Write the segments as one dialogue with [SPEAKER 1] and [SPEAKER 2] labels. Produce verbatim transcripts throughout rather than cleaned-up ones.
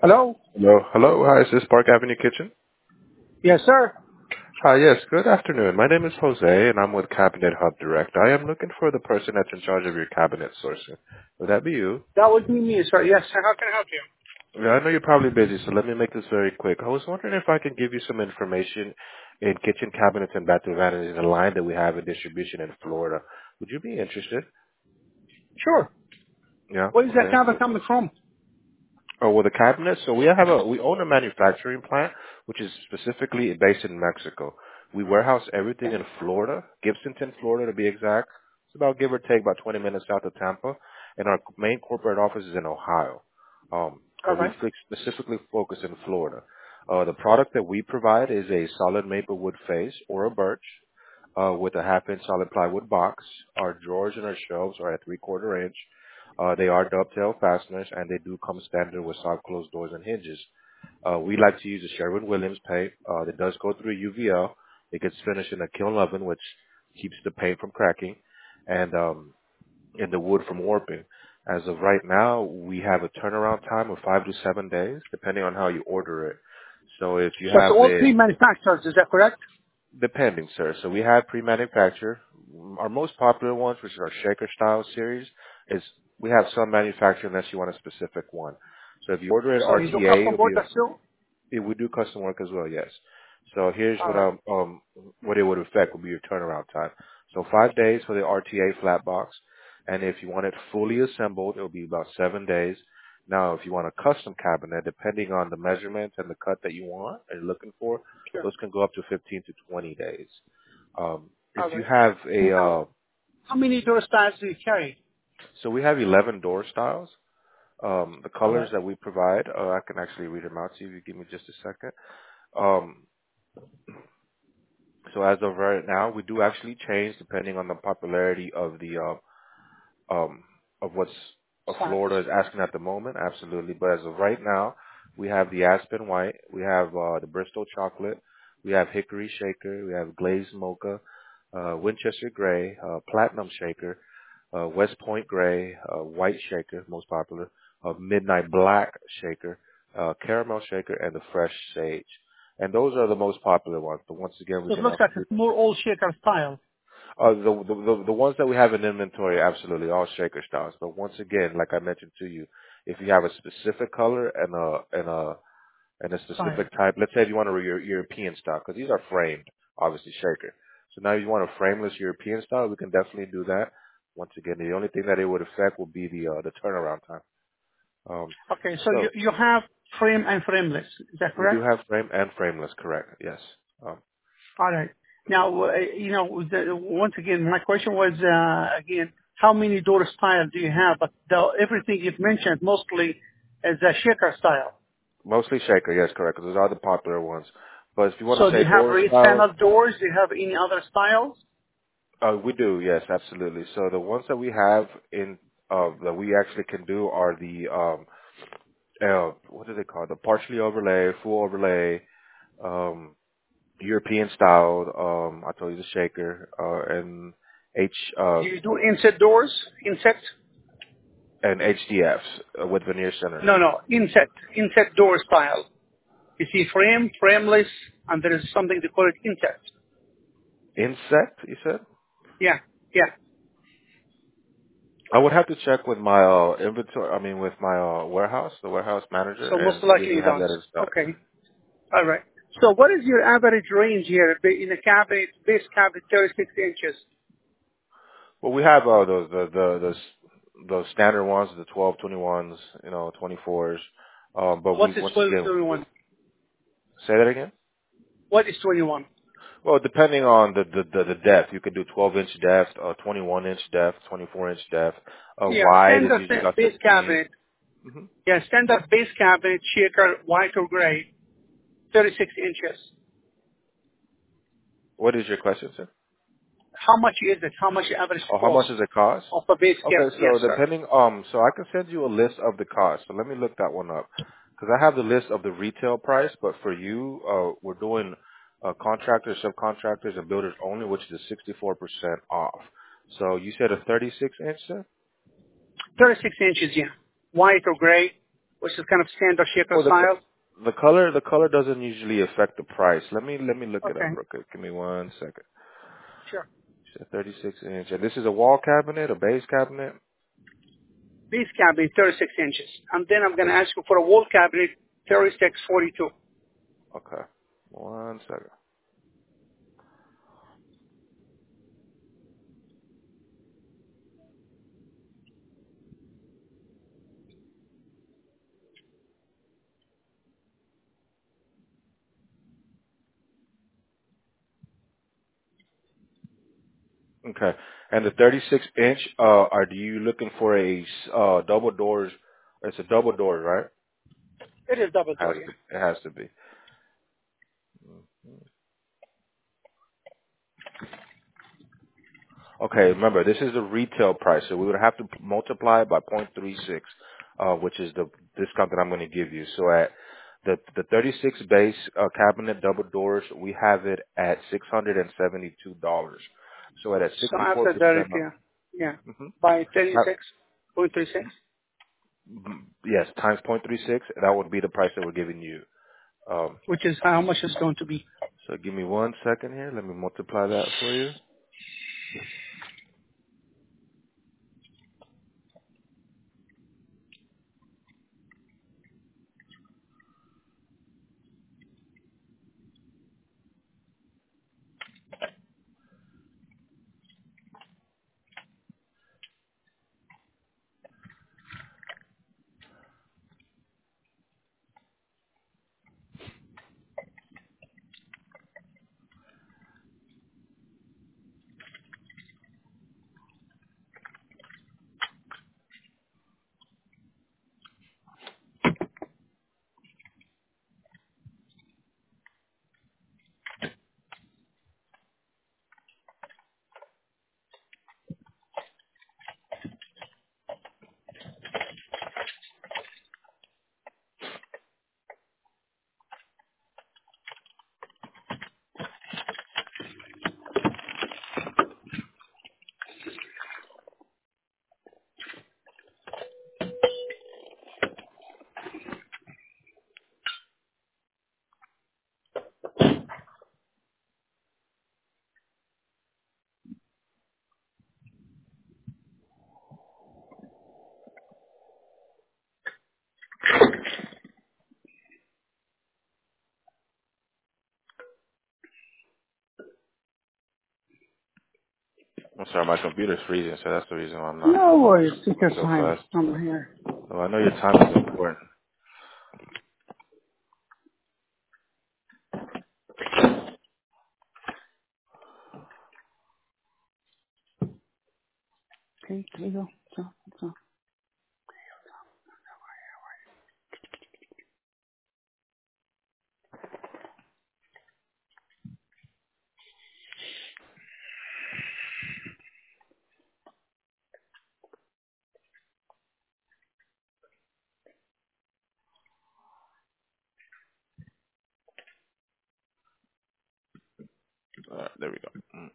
[SPEAKER 1] Hello?
[SPEAKER 2] Hello. Hello. Hi, is this Park Avenue Kitchen?
[SPEAKER 1] Yes, sir.
[SPEAKER 2] Hi, yes. Good afternoon. My name is Jose, and I'm with Cabinet Hub Direct. I am looking for the person that's in charge of your cabinet sourcing. Would that be you?
[SPEAKER 1] That would be me, sir. Yes, sir. How can I help you?
[SPEAKER 2] Yeah, I know you're probably busy, so let me make this very quick. I was wondering if I could give you some information in kitchen cabinets and bathroom vanities, a line that we have in distribution in Florida. Would you be interested?
[SPEAKER 1] Sure.
[SPEAKER 2] Yeah.
[SPEAKER 1] Where is that
[SPEAKER 2] Okay.
[SPEAKER 1] cover coming from?
[SPEAKER 2] Oh, well, the cabinets. So we have a we own a manufacturing plant which is specifically based in Mexico. We warehouse everything
[SPEAKER 1] Okay.
[SPEAKER 2] in Florida, Gibsonton, Florida, to be exact. It's about give or take about twenty minutes south of Tampa, and our main corporate office is in Ohio. Um,
[SPEAKER 1] All
[SPEAKER 2] but we
[SPEAKER 1] right.
[SPEAKER 2] fix- specifically focus in Florida. Uh, the product that we provide is a solid maple wood face or a birch uh, with a half inch solid plywood box. Our drawers and our shelves are at three quarter inch. Uh, they are dovetail fasteners, and they do come standard with soft closed doors and hinges. Uh, we like to use a Sherwin-Williams paint uh, that does go through U V L. It gets finished in a kiln oven, which keeps the paint from cracking, and um, and the wood from warping. As of right now, we have a turnaround time of five to seven days, depending on how you order it. So if you
[SPEAKER 1] So it's
[SPEAKER 2] have
[SPEAKER 1] all
[SPEAKER 2] a
[SPEAKER 1] three manufacturers, is that correct?
[SPEAKER 2] Depending, sir. So we have pre-manufactured. Our most popular ones, which is our shaker style series, is we have some manufactured unless you want a specific one. So if you order it
[SPEAKER 1] So you do
[SPEAKER 2] R T A,
[SPEAKER 1] custom
[SPEAKER 2] it'll be
[SPEAKER 1] order still?
[SPEAKER 2] it would do custom work as well, yes. So here's
[SPEAKER 1] All
[SPEAKER 2] what
[SPEAKER 1] right.
[SPEAKER 2] um um what it would affect would be your turnaround time. So five days for the R T A flat box, and if you want it fully assembled, it'll be about seven days. Now, if you want a custom cabinet, depending on the measurements and the cut that you want and you're looking for,
[SPEAKER 1] Sure.
[SPEAKER 2] those can go up to fifteen to twenty days. Um, if
[SPEAKER 1] All
[SPEAKER 2] you
[SPEAKER 1] right.
[SPEAKER 2] have a
[SPEAKER 1] Now,
[SPEAKER 2] uh,
[SPEAKER 1] how many door styles do you carry?
[SPEAKER 2] so we have eleven door styles. Um, the
[SPEAKER 1] All
[SPEAKER 2] colors
[SPEAKER 1] right.
[SPEAKER 2] that we provide, uh, I can actually read them out to you if you give me just a second. Um, So as of right now, we do actually change depending on the popularity of the uh, um of what's of
[SPEAKER 1] Styles.
[SPEAKER 2] Florida is asking at the moment. Absolutely, but as of right now, we have the Aspen White, we have uh, the Bristol Chocolate, we have Hickory Shaker, we have Glazed Mocha, uh, Winchester Gray, uh, Platinum Shaker, uh, West Point Gray, uh, White Shaker, most popular, uh, Midnight Black Shaker, uh, Caramel Shaker, and the Fresh Sage. And those are the most popular ones. But once again, we
[SPEAKER 1] So it
[SPEAKER 2] can
[SPEAKER 1] looks
[SPEAKER 2] also
[SPEAKER 1] like
[SPEAKER 2] do
[SPEAKER 1] it's more old shaker style.
[SPEAKER 2] uh, the, the the the ones that we have in inventory, absolutely all shaker styles. But once again, like I mentioned to you, if you have a specific color and a and a and a
[SPEAKER 1] Style.
[SPEAKER 2] specific type, let's say if you want a Euro- European style, because these are framed, obviously shaker. So now if you want a frameless European style, we can definitely do that. Once again, the only thing that it would affect will be the uh, the turnaround time. Um,
[SPEAKER 1] Okay, so you,
[SPEAKER 2] so
[SPEAKER 1] you have frame and frameless. Is that
[SPEAKER 2] we do
[SPEAKER 1] correct?
[SPEAKER 2] have frame and frameless, correct? Yes. Um,
[SPEAKER 1] All right. Now, uh, you know, the, once again, my question was, uh, again, how many door style do you have? But the, everything you've mentioned mostly is a shaker style.
[SPEAKER 2] mostly shaker, yes, correct. Because those are the popular ones. But if you want
[SPEAKER 1] So
[SPEAKER 2] to
[SPEAKER 1] do
[SPEAKER 2] say
[SPEAKER 1] you have
[SPEAKER 2] door
[SPEAKER 1] raised
[SPEAKER 2] styles,
[SPEAKER 1] panel doors? Do you have any other styles?
[SPEAKER 2] Uh, we do, yes, absolutely. So the ones that we have in uh, that we actually can do are the um, uh, what is it called? The partially overlay, full overlay, um, European style. Um, I told you the shaker uh, and H uh,
[SPEAKER 1] Do you do inset doors? Inset?
[SPEAKER 2] and H D Fs uh, with veneer center.
[SPEAKER 1] No, no, inset. Inset door style. You see frame, frameless, and there is something they call it inset.
[SPEAKER 2] Insect, you said?
[SPEAKER 1] Yeah, yeah.
[SPEAKER 2] I would have to check with my uh, inventory. I mean, with my uh, warehouse, the warehouse manager,
[SPEAKER 1] So most
[SPEAKER 2] and see if
[SPEAKER 1] likely
[SPEAKER 2] we
[SPEAKER 1] you
[SPEAKER 2] have
[SPEAKER 1] don't.
[SPEAKER 2] that in stock.
[SPEAKER 1] Okay. All right. So what is your average range here ba- in a cabinet, base cabinet, thirty-six inches?
[SPEAKER 2] Well, we have uh, those the the the s- those standard ones, the twelve, twenty-ones, you know, twenty-fours. Um, but we
[SPEAKER 1] What is
[SPEAKER 2] once
[SPEAKER 1] twelve,
[SPEAKER 2] again
[SPEAKER 1] twenty-one?
[SPEAKER 2] say that again.
[SPEAKER 1] What is twenty-one?
[SPEAKER 2] Well, depending on the the the, the depth, you can do twelve inch depth, uh, twenty-one inch depth, twenty-four inch depth. Uh,
[SPEAKER 1] Yeah,
[SPEAKER 2] wide is
[SPEAKER 1] standard
[SPEAKER 2] usually
[SPEAKER 1] ba-
[SPEAKER 2] about
[SPEAKER 1] base
[SPEAKER 2] fifteen.
[SPEAKER 1] cabinet.
[SPEAKER 2] Mm-hmm.
[SPEAKER 1] Yeah, standard base cabinet, shaker, white or gray, thirty-six inches.
[SPEAKER 2] What is your question, sir?
[SPEAKER 1] How much is it? How much average
[SPEAKER 2] Oh, how
[SPEAKER 1] cost
[SPEAKER 2] much does it cost?
[SPEAKER 1] of a base
[SPEAKER 2] Okay,
[SPEAKER 1] cabinet? Yes,
[SPEAKER 2] so
[SPEAKER 1] sir.
[SPEAKER 2] depending, um, so I can send you a list of the costs. So let me look that one up because I have the list of the retail price, but for you, uh, we're doing uh, contractors, subcontractors, and builders only, which is sixty-four percent off. So you said a thirty-six inch, sir?
[SPEAKER 1] thirty-six inches, yeah. White or gray. which is kind of standard shaker
[SPEAKER 2] Well, the
[SPEAKER 1] style.
[SPEAKER 2] co- the color the color doesn't usually affect the price. Let me let me look it up
[SPEAKER 1] Okay,
[SPEAKER 2] real quick. Give me one second.
[SPEAKER 1] sure.
[SPEAKER 2] It's a thirty-six inch, and this is a wall cabinet, a base cabinet.
[SPEAKER 1] Base cabinet, thirty-six inches. And then I'm going to
[SPEAKER 2] Thirty.
[SPEAKER 1] ask you for a wall cabinet, thirty-six forty-two.
[SPEAKER 2] Okay. One second. Okay. And the thirty-six inch, uh, are you looking for a s- uh double doors? It's a double door, right?
[SPEAKER 1] It is double
[SPEAKER 2] Has
[SPEAKER 1] door, yeah.
[SPEAKER 2] to. It has to be. Okay, remember, this is the retail price, so we would have to p- multiply it by zero point three six, uh, which is the discount that I'm going to give you. So at the the thirty-six base uh, cabinet double doors, we have it at six hundred seventy-two dollars. So at a
[SPEAKER 1] So
[SPEAKER 2] sixty-four
[SPEAKER 1] after that,
[SPEAKER 2] percent off.
[SPEAKER 1] yeah, yeah,
[SPEAKER 2] Mm-hmm.
[SPEAKER 1] by thirty-six point three six,
[SPEAKER 2] Yes, times zero point three six, that would be the price that we're giving you. Um,
[SPEAKER 1] which is how much it's going to be.
[SPEAKER 2] so give me one second here. Let me multiply that for you. I'm sorry, my computer's freezing, so that's the reason why I'm not
[SPEAKER 1] No worries, take
[SPEAKER 2] moving
[SPEAKER 1] your
[SPEAKER 2] so
[SPEAKER 1] time.
[SPEAKER 2] fast.
[SPEAKER 1] I'm here.
[SPEAKER 2] So I know your time is important.
[SPEAKER 1] Okay, here you go. So, so.
[SPEAKER 2] All right, there we go. Mm.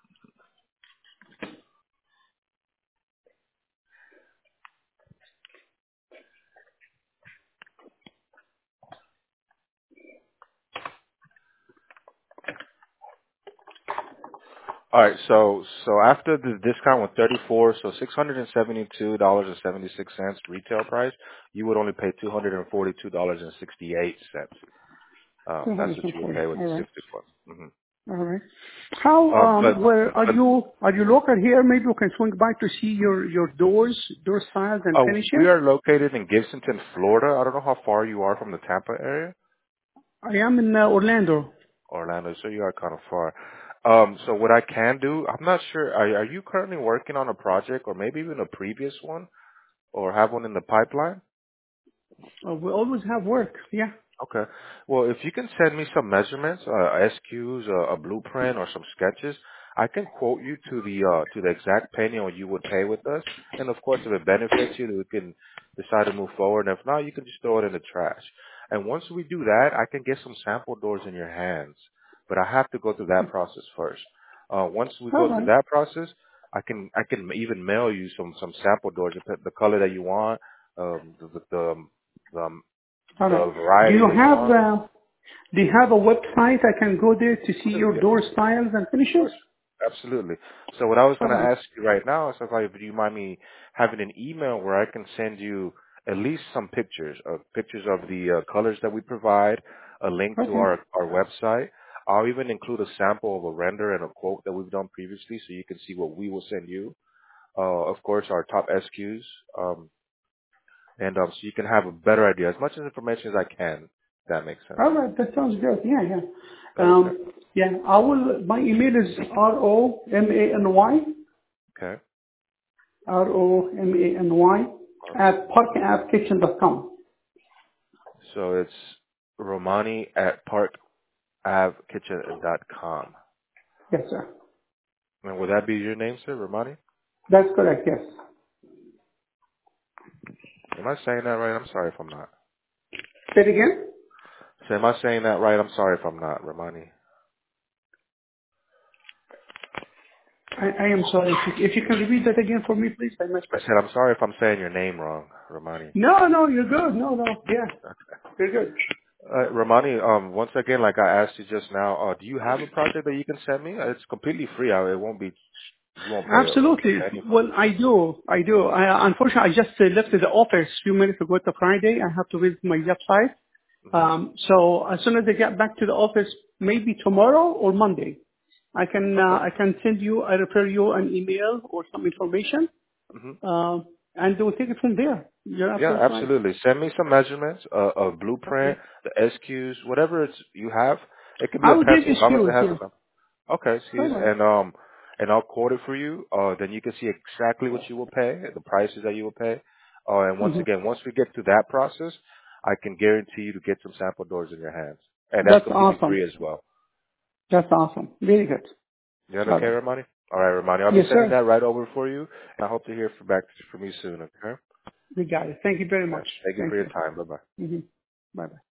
[SPEAKER 2] All right, so so after the discount with thirty-four, so six hundred and seventy-two dollars and seventy-six cents retail price, you would only pay two hundred and forty-two dollars and sixty-eight cents. Um, that's what you would
[SPEAKER 1] two forty.
[SPEAKER 2] pay with
[SPEAKER 1] All
[SPEAKER 2] the
[SPEAKER 1] right.
[SPEAKER 2] sixty-four. Mm-hmm.
[SPEAKER 1] All right. How,
[SPEAKER 2] Um,
[SPEAKER 1] um,
[SPEAKER 2] but,
[SPEAKER 1] where are
[SPEAKER 2] but
[SPEAKER 1] you, are you local here? Maybe we can swing by to see your, your doors, door styles and
[SPEAKER 2] uh, we
[SPEAKER 1] finishes.
[SPEAKER 2] are located in Gibsonton, Florida. I don't know how far you are from the Tampa area.
[SPEAKER 1] I am in uh, Orlando.
[SPEAKER 2] Orlando, so you are kind of far. Um, so what I can do, I'm not sure. Are, are you currently working on a project, or maybe even a previous one, or have one in the pipeline?
[SPEAKER 1] Uh, we always have work. Yeah.
[SPEAKER 2] Okay. Well, if you can send me some measurements, uh, S Qs, uh, a blueprint, or some sketches, I can quote you to the uh, to the exact penny or you would pay with us. And of course, if it benefits you, we can decide to move forward. And if not, you can just throw it in the trash. And once we do that, I can get some sample doors in your hands. But I have to go through that process first. Uh, once we
[SPEAKER 1] All
[SPEAKER 2] go through
[SPEAKER 1] right.
[SPEAKER 2] that process, I can I can even mail you some some sample doors, the the color that you want, um, the, the, the Um,
[SPEAKER 1] All
[SPEAKER 2] the
[SPEAKER 1] right. Do
[SPEAKER 2] variety
[SPEAKER 1] you
[SPEAKER 2] that you
[SPEAKER 1] have
[SPEAKER 2] want.
[SPEAKER 1] uh, do you have a website I can go there to see
[SPEAKER 2] Sure,
[SPEAKER 1] your
[SPEAKER 2] yeah,
[SPEAKER 1] door styles and
[SPEAKER 2] of
[SPEAKER 1] finishes?
[SPEAKER 2] course. Absolutely. So what I was
[SPEAKER 1] All
[SPEAKER 2] going to
[SPEAKER 1] right.
[SPEAKER 2] ask you right now is, if I, do you mind me having an email where I can send you at least some pictures of pictures of the uh, colors that we provide, a link to
[SPEAKER 1] Okay.
[SPEAKER 2] our, our website. I'll even include a sample of a render and a quote that we've done previously so you can see what we will send you. Uh, of course, our top S Qs. Um, and um, so you can have a better idea, as much as information as I can. If that makes sense.
[SPEAKER 1] All right. That sounds good. Yeah, yeah.
[SPEAKER 2] Okay.
[SPEAKER 1] Um, yeah, I will. My email is R O M A N Y,
[SPEAKER 2] Okay.
[SPEAKER 1] R O M A N Y, at parkappkitchen dot com.
[SPEAKER 2] So it's Romani at parkavkitchen dot com.
[SPEAKER 1] Yes, sir.
[SPEAKER 2] And would that be your name, sir, Romani?
[SPEAKER 1] That's correct, yes.
[SPEAKER 2] Am I saying that right? I'm sorry if I'm not.
[SPEAKER 1] Say it again?
[SPEAKER 2] So am I saying that right? I'm sorry if I'm not, Romani.
[SPEAKER 1] I, I am sorry. If you, if you can repeat that again for me, please, I missed
[SPEAKER 2] I
[SPEAKER 1] it.
[SPEAKER 2] said I'm sorry if I'm saying your name wrong, Romani.
[SPEAKER 1] No, no, you're good. No, no, yeah, you're good.
[SPEAKER 2] Uh, Romani, um, once again, like I asked you just now, uh, do you have a project that you can send me? Uh, It's completely free. I, it won't be, you won't pay
[SPEAKER 1] Absolutely.
[SPEAKER 2] a penny for
[SPEAKER 1] Well, I do. I do. I, unfortunately, I just uh, left the office a few minutes ago. It's a Friday. I have to visit my website.
[SPEAKER 2] it.
[SPEAKER 1] Um, so as soon as I get back to the office, maybe tomorrow or Monday, I can uh,
[SPEAKER 2] Okay.
[SPEAKER 1] I can send you, I refer you an email or some information,
[SPEAKER 2] hmm
[SPEAKER 1] uh, and we'll take it from there. You're
[SPEAKER 2] Yeah,
[SPEAKER 1] absolutely right.
[SPEAKER 2] absolutely. Send me some measurements, uh, a
[SPEAKER 1] Okay.
[SPEAKER 2] blueprint, the S Qs, whatever it's you have. It could be
[SPEAKER 1] I
[SPEAKER 2] a
[SPEAKER 1] will give
[SPEAKER 2] pencil,
[SPEAKER 1] this
[SPEAKER 2] as
[SPEAKER 1] to
[SPEAKER 2] long as it
[SPEAKER 1] you.
[SPEAKER 2] has
[SPEAKER 1] Yeah.
[SPEAKER 2] a number. Okay,
[SPEAKER 1] All
[SPEAKER 2] see,
[SPEAKER 1] right.
[SPEAKER 2] and um, and I'll quote it for you. Uh, then you can see exactly what you will pay, the prices that you will pay. Uh, and once
[SPEAKER 1] hmm
[SPEAKER 2] again, once we get to that process, I can guarantee you to get some sample doors in your hands, and that's
[SPEAKER 1] That's
[SPEAKER 2] completely
[SPEAKER 1] awesome.
[SPEAKER 2] free as well.
[SPEAKER 1] That's awesome. Very good.
[SPEAKER 2] You that
[SPEAKER 1] All
[SPEAKER 2] okay,
[SPEAKER 1] right.
[SPEAKER 2] Ramani? All right, Ramani. I'll be
[SPEAKER 1] Yes,
[SPEAKER 2] sending
[SPEAKER 1] sir.
[SPEAKER 2] that right over for you, and I hope to hear from back from you soon. Okay.
[SPEAKER 1] We got it. Thank you very
[SPEAKER 2] Yeah.
[SPEAKER 1] much.
[SPEAKER 2] Thank you for
[SPEAKER 1] Thank
[SPEAKER 2] your
[SPEAKER 1] you.
[SPEAKER 2] time. Bye bye.
[SPEAKER 1] hmm Bye-bye.